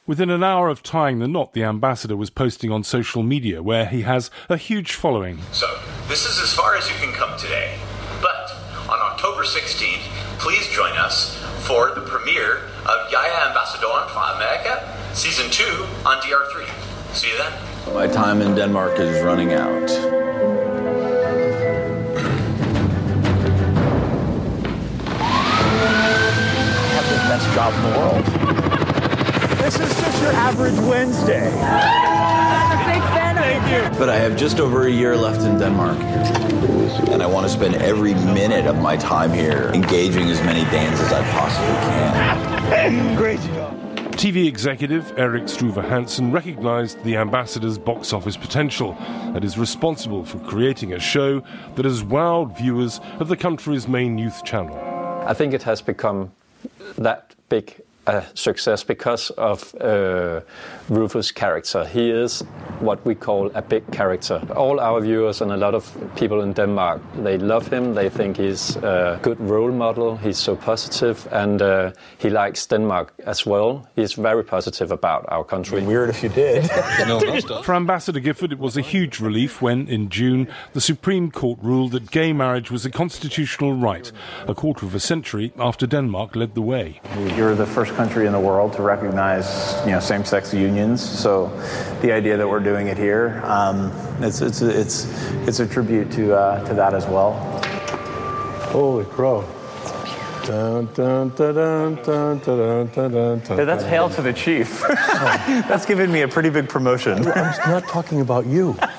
Within an hour of tying the knot, the ambassador was posting on social media, where he has a huge following. So, this is as far as you can come today. But on October 16th, please join us for the premiere of Yaya Ambassadøren fra Amerika, Season 2 on DR3. See you then. My time in Denmark is running out. I have the best job in the world. This is just your average Wednesday. I'm a big fan of you. But I have just over a year left in Denmark. And I want to spend every minute of my time here engaging as many Danes as I possibly can. Great job. TV executive Erik Struve Hansen recognized the ambassador's box office potential and is responsible for creating a show that has wowed viewers of the country's main youth channel. I think it has become that big a success because of Rufus' character. He is what we call a big character. All our viewers and a lot of people in Denmark, they love him. They think he's a good role model. He's so positive, and he likes Denmark as well. He's very positive about our country. Weird if you did. For Ambassador Gifford, it was a huge relief when, in June, the Supreme Court ruled that gay marriage was a constitutional right, a quarter of a century after Denmark led the way. You're the first country in the world to recognize, same-sex unions. So, the idea that we're doing it here, it's a tribute to that as well. Holy crow! Dun, dun, dun, dun, dun, dun, dun, dun, dun, That's Hail to the Chief. That's given me a pretty big promotion. I'm not talking about you.